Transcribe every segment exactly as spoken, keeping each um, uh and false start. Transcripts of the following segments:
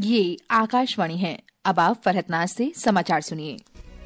ये आकाशवाणी है। अब आप फरहतनाज से समाचार सुनिए।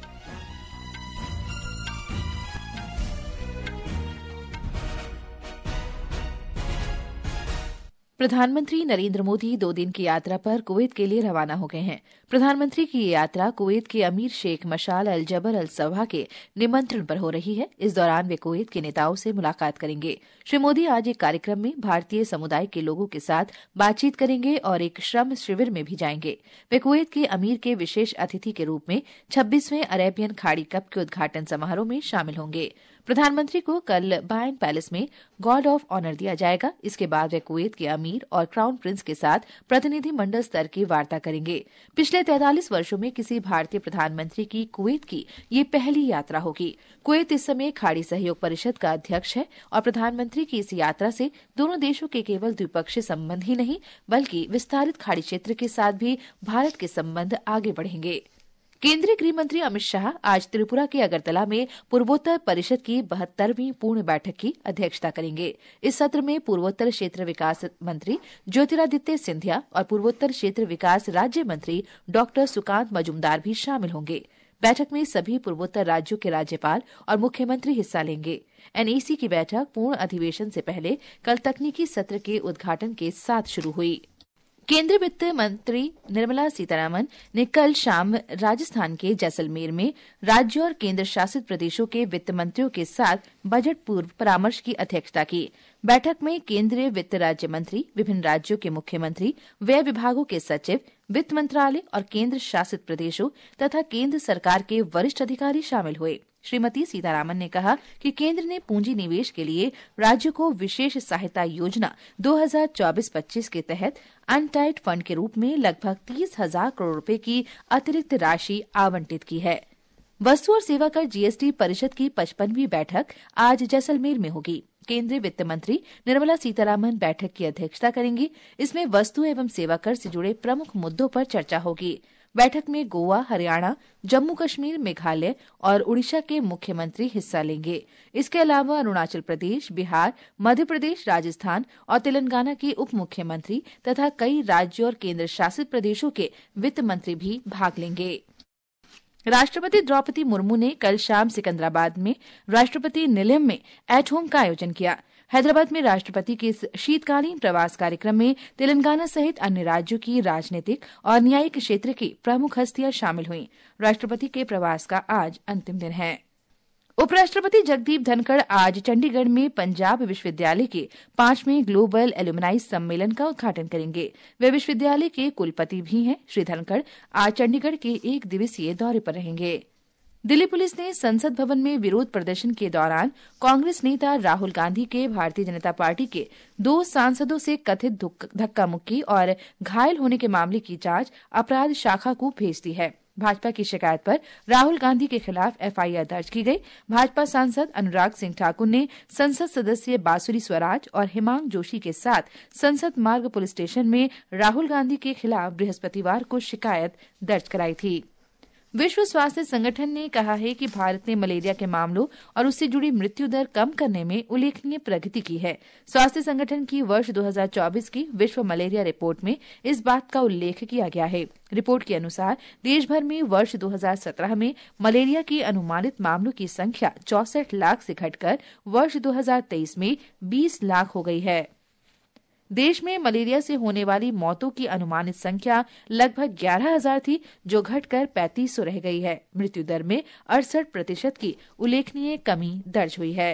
प्रधानमंत्री नरेंद्र मोदी दो दिन की यात्रा पर कुवैत के लिए रवाना हो गए हैं। प्रधानमंत्री की ये यात्रा कुवैत के अमीर शेख मशाल अल जबर अल सबा के निमंत्रण पर हो रही है। इस दौरान वे कुवैत के नेताओं से मुलाकात करेंगे। श्री मोदी आज एक कार्यक्रम में भारतीय समुदाय के लोगों के साथ बातचीत करेंगे और एक श्रम शिविर में भी जाएंगे। वे कुवैत के अमीर के विशेष अतिथि के रूप में छब्बीसवें अरेबियन खाड़ी कप के उद्घाटन समारोह में शामिल होंगे। प्रधानमंत्री को कल बायन पैलेस में गार्ड ऑफ ऑनर दिया जाएगा। इसके बाद वे कुवैत के अमीर और क्राउन प्रिंस के साथ प्रतिनिधि मंडल स्तर की वार्ता करेंगे। पिछले तैंतालीस वर्षों में किसी भारतीय प्रधानमंत्री की कुवैत की ये पहली यात्रा होगी। कुवैत इस समय खाड़ी सहयोग परिषद का अध्यक्ष है और प्रधानमंत्री की इस यात्रा से दोनों देशों के केवल द्विपक्षीय संबंध ही नहीं बल्कि विस्तारित खाड़ी क्षेत्र के साथ भी भारत के संबंध आगे बढ़ेंगे। केंद्रीय गृह मंत्री अमित शाह आज त्रिपुरा के अगरतला में पूर्वोत्तर परिषद की बहत्तरवीं पूर्ण बैठक की अध्यक्षता करेंगे। इस सत्र में पूर्वोत्तर क्षेत्र विकास मंत्री ज्योतिरादित्य सिंधिया और पूर्वोत्तर क्षेत्र विकास राज्य मंत्री डॉक्टर सुकांत मजूमदार भी शामिल होंगे। बैठक में सभी पूर्वोत्तर राज्यों के राज्यपाल और मुख्यमंत्री हिस्सा लेंगे। एनईसी की बैठक पूर्ण अधिवेशन से पहले कल तकनीकी सत्र के उद्घाटन के साथ शुरू हुई। केंद्रीय वित्त मंत्री निर्मला सीतारामन ने कल शाम राजस्थान के जैसलमेर में राज्यों और केंद्र शासित प्रदेशों के वित्त मंत्रियों के साथ बजट पूर्व परामर्श की अध्यक्षता की। बैठक में केंद्रीय वित्त राज्य मंत्री, विभिन्न राज्यों के मुख्यमंत्री, व्यय विभागों के सचिव, वित्त मंत्रालय और केंद्र शासित प्रदेशों तथा केंद्र सरकार के वरिष्ठ अधिकारी शामिल हुए। श्रीमती सीतारामन ने कहा कि केंद्र ने पूंजी निवेश के लिए राज्यों को विशेष सहायता योजना दो हज़ार चौबीस पच्चीस के तहत अनटाइड फंड के रूप में लगभग तीस हजार करोड़ रुपए की अतिरिक्त राशि आवंटित की है। वस्तु और सेवा कर जीएसटी परिषद की पचपनवीं बैठक आज जैसलमेर में होगी। केंद्रीय वित्त मंत्री निर्मला सीतारामन बैठक की अध्यक्षता करेंगी। इसमें वस्तु एवं सेवा कर से जुड़े प्रमुख मुद्दों पर चर्चा होगी। बैठक में गोवा, हरियाणा, जम्मू कश्मीर, मेघालय और उड़ीसा के मुख्यमंत्री हिस्सा लेंगे। इसके अलावा अरुणाचल प्रदेश, बिहार, मध्य प्रदेश, राजस्थान और तेलंगाना के उप मुख्यमंत्री तथा कई राज्यों और केंद्र शासित प्रदेशों के वित्त मंत्री भी भाग लेंगे। राष्ट्रपति द्रौपदी मुर्मू ने कल शाम सिकंदराबाद में राष्ट्रपति निलयम में एट होम का आयोजन किया। हैदराबाद में राष्ट्रपति के इस शीतकालीन प्रवास कार्यक्रम में तेलंगाना सहित अन्य राज्यों की राजनीतिक और न्यायिक क्षेत्र की प्रमुख हस्तियां शामिल हुईं। राष्ट्रपति के प्रवास का आज अंतिम दिन है। उपराष्ट्रपति जगदीप धनखड़ आज चंडीगढ़ में पंजाब विश्वविद्यालय के पांचवें ग्लोबल एल्यूमनाई सम्मेलन का उद्घाटन करेंगे। वे विश्वविद्यालय के कुलपति भी हैं। श्री धनखड़ आज चंडीगढ़ के एक दिवसीय दौरे पर रहेंगे। दिल्ली पुलिस ने संसद भवन में विरोध प्रदर्शन के दौरान कांग्रेस नेता राहुल गांधी के भारतीय जनता पार्टी के दो सांसदों से कथित धक्का मुक्की और घायल होने के मामले की जांच अपराध शाखा को भेज दी है। भाजपा की शिकायत पर राहुल गांधी के खिलाफ एफआईआर दर्ज की गई। भाजपा सांसद अनुराग सिंह ठाकुर ने संसद सदस्य बासुरी स्वराज और हिमांग जोशी के साथ संसद मार्ग पुलिस स्टेशन में राहुल गांधी के खिलाफ बृहस्पतिवार को शिकायत दर्ज कराई थी। विश्व स्वास्थ्य संगठन ने कहा है कि भारत ने मलेरिया के मामलों और उससे जुड़ी मृत्यु दर कम करने में उल्लेखनीय प्रगति की है। स्वास्थ्य संगठन की वर्ष दो हज़ार चौबीस की विश्व मलेरिया रिपोर्ट में इस बात का उल्लेख किया गया है। रिपोर्ट के अनुसार देश भर में वर्ष दो हज़ार सत्रह में मलेरिया की अनुमानित मामलों की संख्या चौसठ लाख से घटकर वर्ष दो हज़ार तेईस में बीस लाख हो गई है। देश में मलेरिया से होने वाली मौतों की अनुमानित संख्या लगभग ग्यारह हजार थी, जो घटकर पैंतीस सौ रह गई है। मृत्यु दर में अड़सठ प्रतिशत की उल्लेखनीय कमी दर्ज हुई है।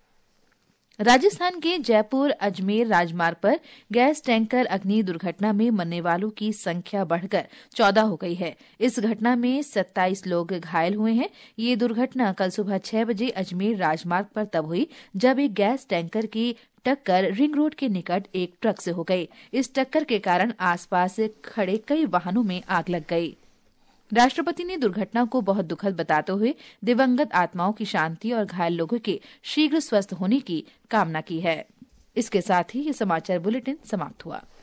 राजस्थान के जयपुर अजमेर राजमार्ग पर गैस टैंकर अग्नि दुर्घटना में मरने वालों की संख्या बढ़कर चौदह हो गई है। इस घटना में सत्ताईस लोग घायल हुए हैं। ये दुर्घटना कल सुबह छह बजे अजमेर राजमार्ग पर तब हुई जब एक गैस टैंकर की टक्कर रिंग रोड के निकट एक ट्रक से हो गई। इस टक्कर के कारण आसपास खड़े कई वाहनों में आग लग गई। राष्ट्रपति ने दुर्घटना को बहुत दुखद बताते हुए दिवंगत आत्माओं की शांति और घायल लोगों के शीघ्र स्वस्थ होने की कामना की है। इसके साथ ही ये समाचार बुलेटिन समाप्त हुआ।